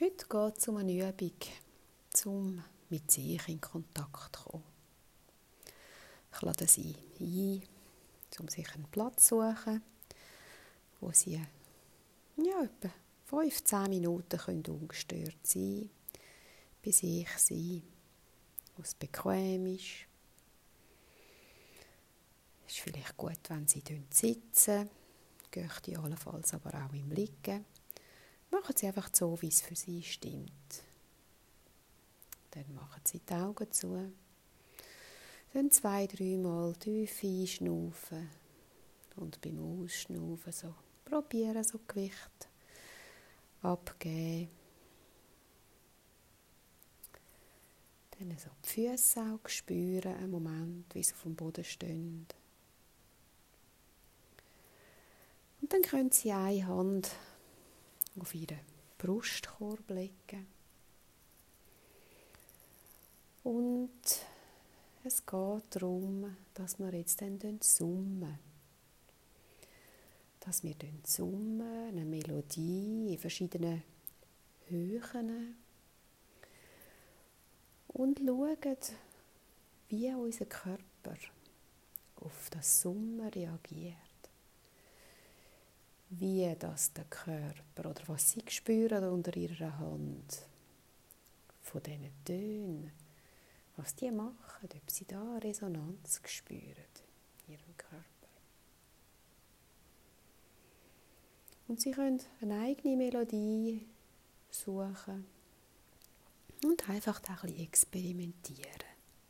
Heute geht es um eine Übung, um mit sich in Kontakt zu kommen. Ich lade Sie ein, um sich einen Platz zu suchen, wo Sie etwa 5-10 Minuten ungestört sein können, bei sich sein, wo es bequem ist. Es ist vielleicht gut, wenn Sie sitzen, geht allenfalls aber auch im Liegen. Machen Sie einfach so, wie es für Sie stimmt. Dann machen Sie die Augen zu. Dann 2-3 Mal tief einschnaufen und beim Ausschnaufen so probieren, so Gewicht abgeben. Dann so die Füße auch spüren, einen Moment, wie sie auf dem Boden stehen. Und dann können Sie eine Hand auf Ihren Brustkorb legen. Und es geht darum, dass wir jetzt dann summen. Dass wir summen, eine Melodie in verschiedenen Höhen. Und schauen, wie unser Körper auf das Summen reagiert. Wie das der Körper oder was Sie spüren unter Ihrer Hand von diesen Tönen, was die machen, ob Sie da Resonanz spüren in Ihrem Körper. Und Sie können eine eigene Melodie suchen und einfach da ein bisschen experimentieren.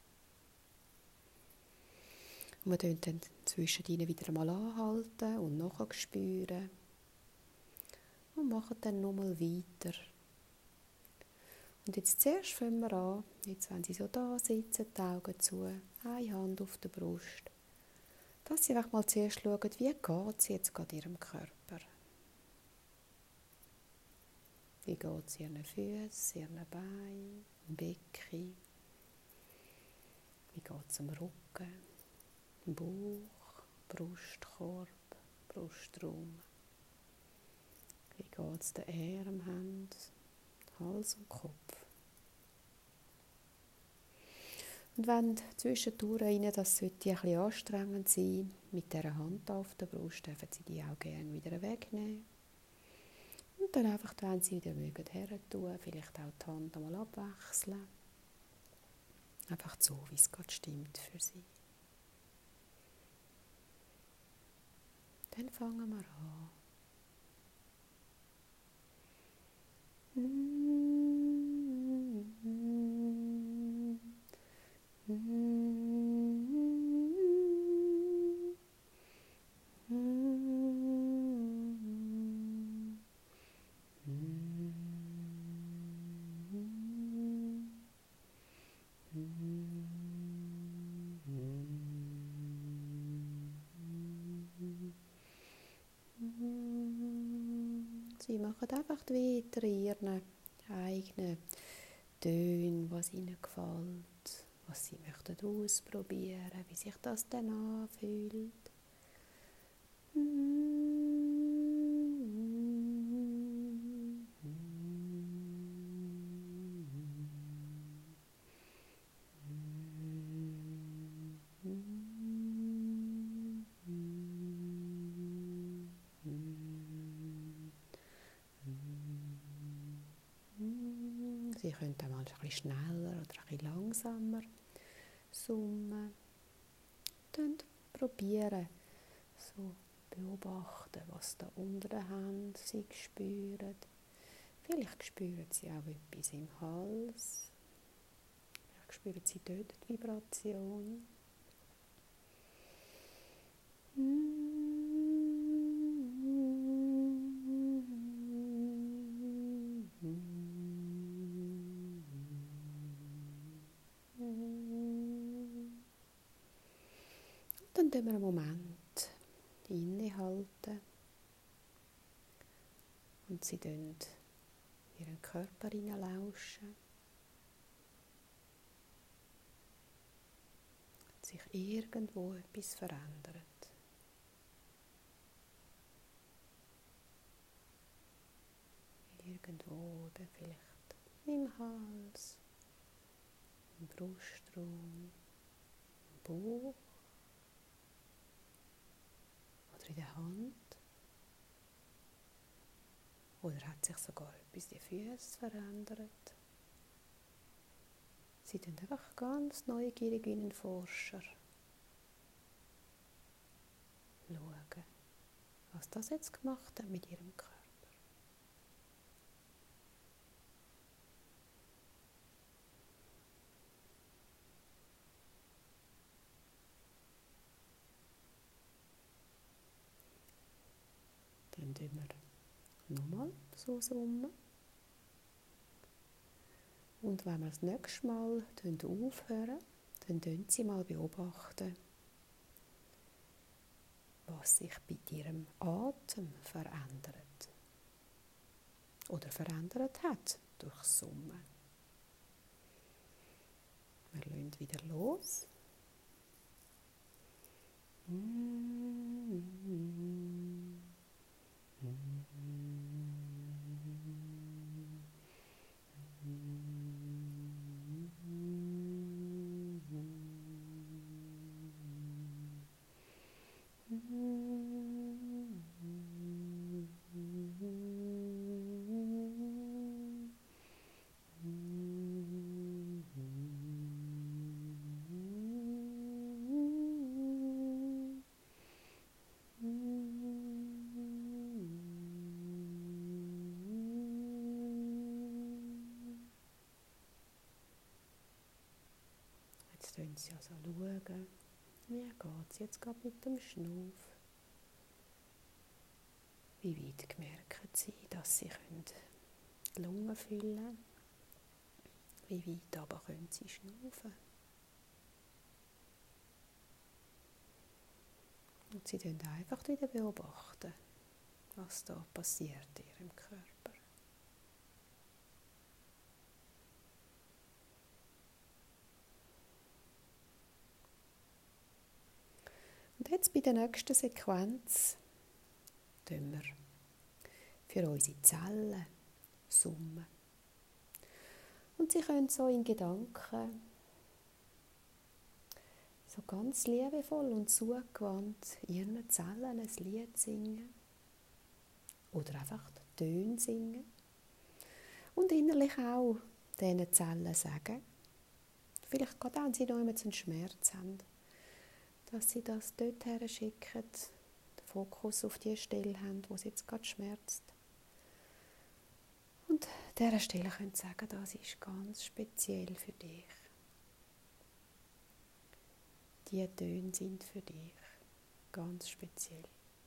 Und wir können dann zwischen ihnen wieder einmal anhalten und nachher spüren. Und machen dann nochmal weiter. Und jetzt zuerst fangen wir an, jetzt wenn Sie so da sitzen, die Augen zu, eine Hand auf der Brust, dass Sie einfach mal zuerst schauen, wie geht es jetzt gerade Ihrem Körper. Wie geht es Ihren Füßen, Ihren Beinen, im Becken? Wie geht es am Rücken? Bauch, Brustkorb, Brustraum. Wie geht es den Armen, Händen, Hals und Kopf? Und wenn zwischendurch Ihnen das sollte ein bisschen anstrengend sein, mit dieser Hand auf der Brust, dürfen Sie die auch gerne wieder wegnehmen. Und dann einfach, wenn Sie wieder mögen, hertun, vielleicht auch die Hand einmal abwechseln. Einfach so, wie es gerade stimmt für Sie. Dann fangen wir an. Sie machen einfach weiter in Ihren eigenen Tönen, was Ihnen gefällt, was Sie möchten ausprobieren, wie sich das dann anfühlt. Sie können auch mal ein bisschen schneller oder ein bisschen langsamer summen. Dann probieren, so beobachten, was da unter der Hand Sie spüren. Vielleicht spüren Sie auch etwas im Hals. Vielleicht spüren Sie dort die Vibration. Dann tun wir einen Moment innehalten und Sie in Ihren Körper hineinlauschen. Sich irgendwo etwas verändert. irgendwo, dann vielleicht im Hals, im Brustraum, im Bauch oder in der Hand. Oder hat sich sogar etwas in den Füßen verändert? Sie schauen einfach ganz neugierig wie ein Forscher. Schauen, was das jetzt gemacht hat mit ihrem Körper. Dann tun wir nochmal so summen. Und wenn wir das nächste Mal aufhören, dann beobachten Sie mal, was sich bei Ihrem Atem verändert. Oder verändert hat durch Summen. Wir lassen wieder los. Jetzt schauen Sie also, wie geht es jetzt gerade mit dem Schnuff? Wie weit merken Sie, dass Sie die Lungen füllen können? Wie weit aber können Sie schnaufen? Und Sie beobachten einfach wieder, was da passiert in Ihrem Körper. Und jetzt bei der nächsten Sequenz summen wir für unsere Zellen summen. Und Sie können so in Gedanken so ganz liebevoll und zugewandt Ihren Zellen ein Lied singen oder einfach Töne singen und innerlich auch diesen Zellen sagen, vielleicht gerade auch, wenn Sie noch einen Schmerz haben, dass Sie das dorthin schicken, den Fokus auf die Stelle haben, wo es jetzt gerade schmerzt. Und an dieser Stelle können Sie sagen, das ist ganz speziell für dich. Die Töne sind für dich ganz speziell.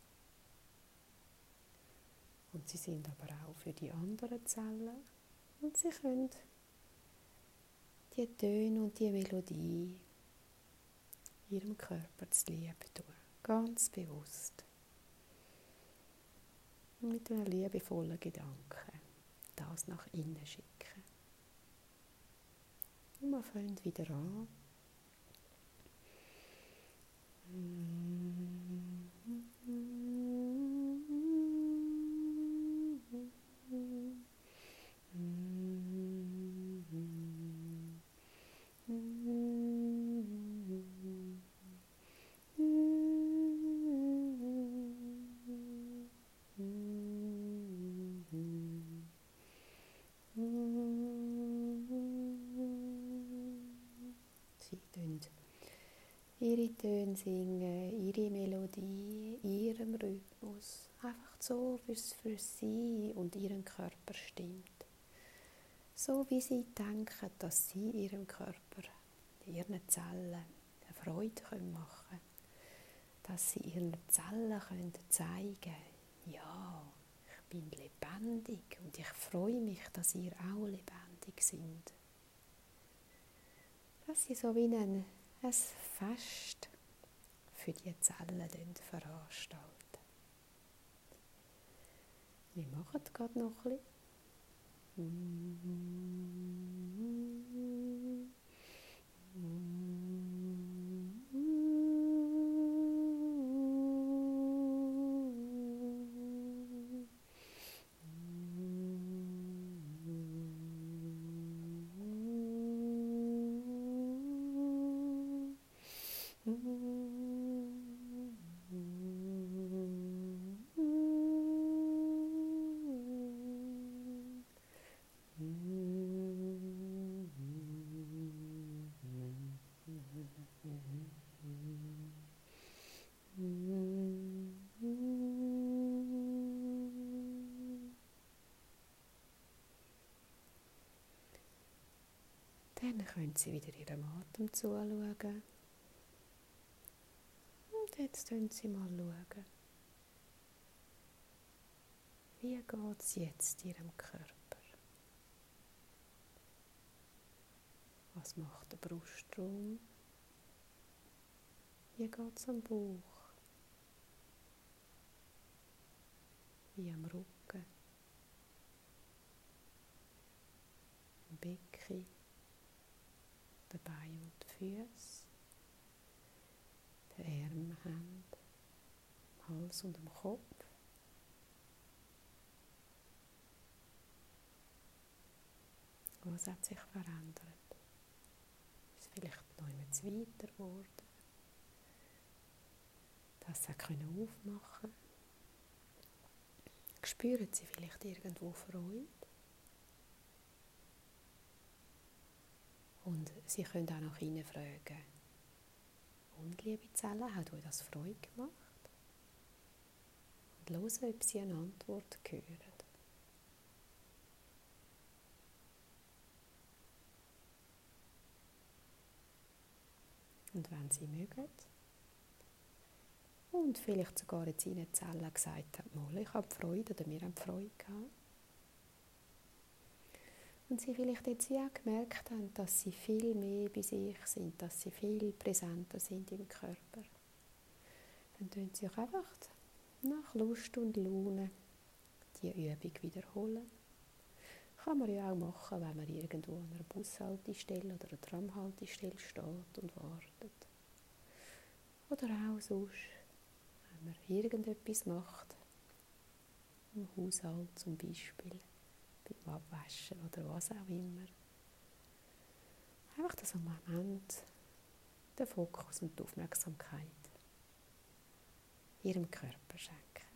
Und sie sind aber auch für die anderen Zellen. Und sie können die Töne und die Melodie ihrem Körper zu Liebe tun. Ganz bewusst. Und mit einem liebevollen Gedanken das nach innen schicken. Und wir fangen wieder an. Ihre Töne singen, ihre Melodie, ihrem Rhythmus, einfach so, wie es für sie und ihren Körper stimmt. So wie sie denken, dass sie ihrem Körper, ihren Zellen eine Freude machen können. Dass sie ihren Zellen zeigen können, ja, ich bin lebendig und ich freue mich, dass ihr auch lebendig seid. Dass sie so wie ein Fest für die Zellen veranstalten. Wir machen gerade noch ein bisschen. Dann können Sie wieder Ihrem Atem zuschauen. Und jetzt schauen Sie mal, wie geht es jetzt Ihrem Körper? Was macht der Brustraum? Wie geht es am Bauch? Wie am Rücken? Am Becken? Den Beinen und den Füßen? Den Armen, Händen, am Hals und am Kopf? Was hat sich verändert? Ist es vielleicht noch immer zu weiter geworden? Dass Sie aufmachen können? Spüren Sie vielleicht irgendwo Freude? Und Sie können auch nach innen fragen: Und liebe Zellen, hat euch das Freude gemacht? Und hören, ob Sie eine Antwort hören. Und wenn Sie mögen, und vielleicht sogar jetzt Ihnen Zellen gesagt haben, ich habe Freude oder wir haben Freude gehabt. Und Sie vielleicht jetzt auch gemerkt haben, dass Sie viel mehr bei sich sind, dass Sie viel präsenter sind im Körper. Dann tun Sie auch einfach nach Lust und Laune die Übung wiederholen. Kann man ja auch machen, wenn man irgendwo an einer Bushaltestelle oder einer Tramhaltestelle steht und wartet. Oder auch sonst, wenn man irgendetwas macht, im Haushalt zum Beispiel, beim Abwaschen oder was auch immer. Einfach das am Moment, den Fokus und die Aufmerksamkeit Ihrem Körper schenken.